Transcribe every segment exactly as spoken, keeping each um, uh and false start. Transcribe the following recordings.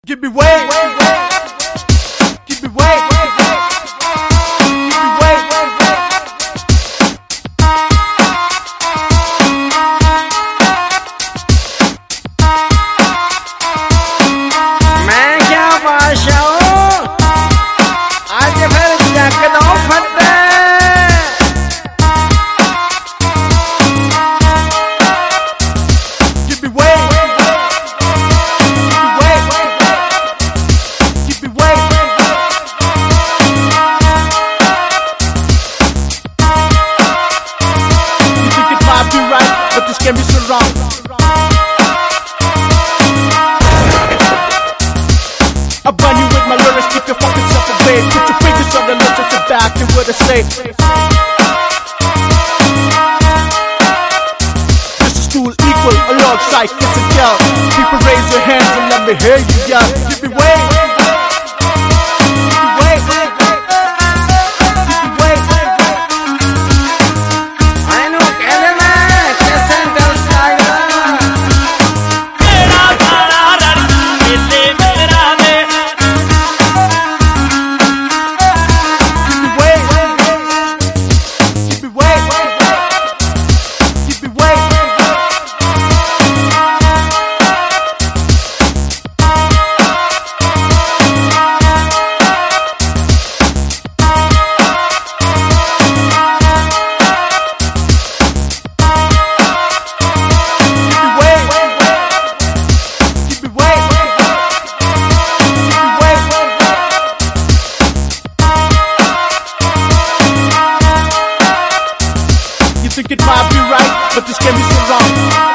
Give me way, give me way, give me way. मैं क्या बादशाह हूँ, आज फिर जगदों फटे। Give me way, give me way, give me way. You think it might be right, but this game is so wrong. I burn you with my lyrics, keep your fucking self away. Put your fingers on the lips at your back and what I say. This is stool equal alongside kiss and tell. People raise your hands and let me hear you yell. Give me way, give me way, give me way. I know कहने में कैसे दिल साया। मेरा सारा रण मेले मेरा दे। Give me way, give me way, give me way. You think it might be right, but this game is so wrong.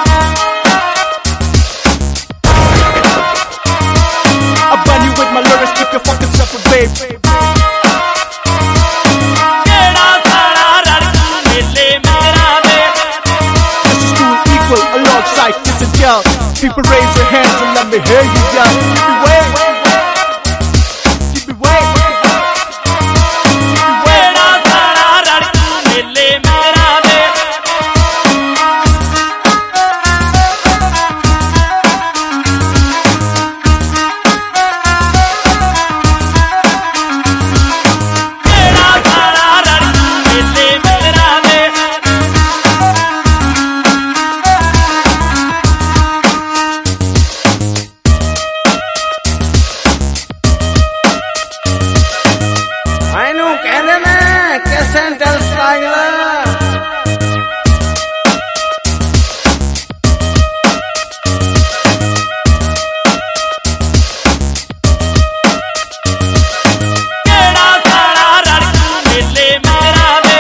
I burn you with my lyrics, keep your fucking self away. मेरा सारा रण मेले मेरा दे। This is stool equal alongside kiss and tell. People raise their hands and let me hear you yell. Give me way, give me way, give me way. मेरा सारा रण मेले मेरा दे। मेरा सारा रण मेले मेरा दे। I know कहने में कैसे दिल साया। मेरा सारा रण मेले मेरा दे।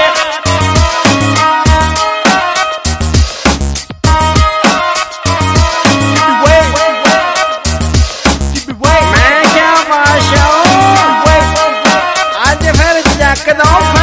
Give me way, give me way, मैं क्या बादशाह हूँ, आज फिर जगदों